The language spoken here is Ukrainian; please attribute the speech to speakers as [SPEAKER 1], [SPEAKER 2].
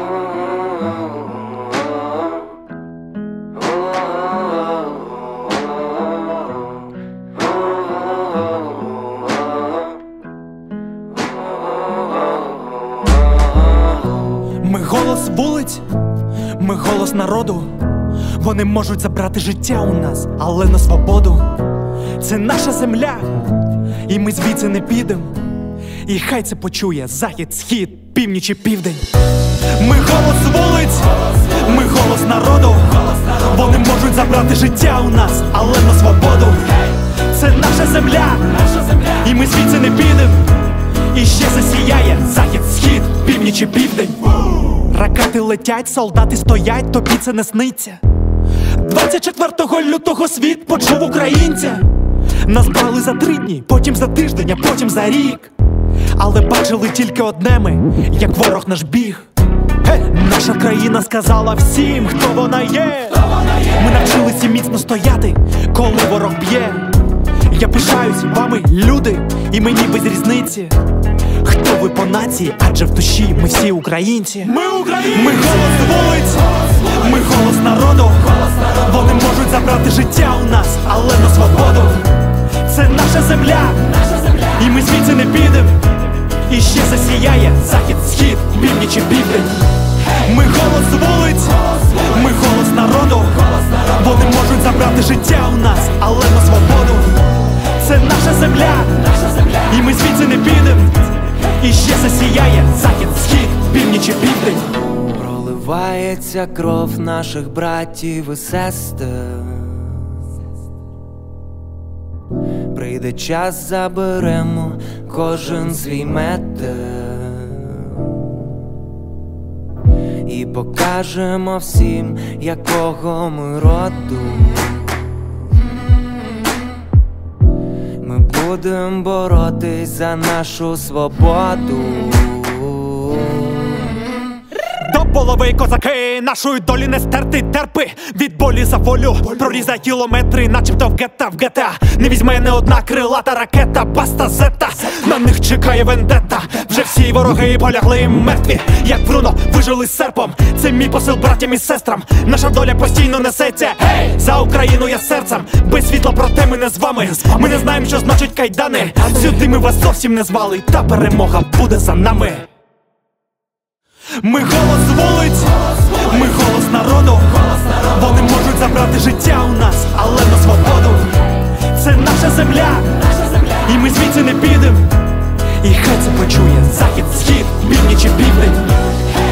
[SPEAKER 1] Ми голос вулиць, ми голос народу. Вони можуть забрати життя у нас, але на свободу. Це наша земля, і ми звідси не підем. І хай це почує захід, схід, північ і південь. Ми голос вулиць, ми голос народу. Вони можуть забрати життя у нас, але на свободу. Це наша земля, і ми звідси не підем. І ще засіяє захід, схід, північ і південь. Ракети летять, солдати стоять, тобі це не сниться. 24 лютого світ почув українця. Нас брали за 3 дні, потім за тиждень, а потім за рік. Але бачили тільки одне ми, як ворог наш біг. Наша країна сказала всім, хто вона є. Ми навчилися міцно стояти, коли ворог б'є. Я пишаюсь вами, люди, і мені без різниці, хто ви по нації, адже в душі ми всі українці. Ми українці! Ми голос вулиць, ми голос народу. Вони можуть забрати життя у нас, але на свободу. Це наша земля, і ми звідси не підем. І ще засіяє захід, схід, північ і південь. Ми голос вулиць, ми голос народу. Вони можуть забрати життя у нас, але на свободу. Це наша земля, і ми звідси не підем. І ще засіяє захід, схід, північ і південь.
[SPEAKER 2] Проливається кров наших братів і сестер. Прийде час, заберемо кожен свій метр і покажемо всім, якого ми роду. Ми будем боротись за нашу свободу.
[SPEAKER 1] До полови козаки, нашої долі не стерти терпи. Від болі за волю прорізай кілометри, начебто в GTA. Не візьме не одна крилата ракета, баста зета. На них чекає вендета. Вже всі вороги полягли мертві, як Бруно вижили з серпом. Це мій посил братям і сестрам. Наша доля постійно несеться. Гей! За Україну я серцем. Без світла, проте ми не з вами. Ми не знаємо, що значить кайдани. Сюди ми вас зовсім не звали, та перемога буде за нами. Ми голос вулиць, ми голос народу. Вони можуть забрати життя у нас, але на свободу. Це наша земля, і ми звідси не підем. І хай це почує захід, схід, північ і південь.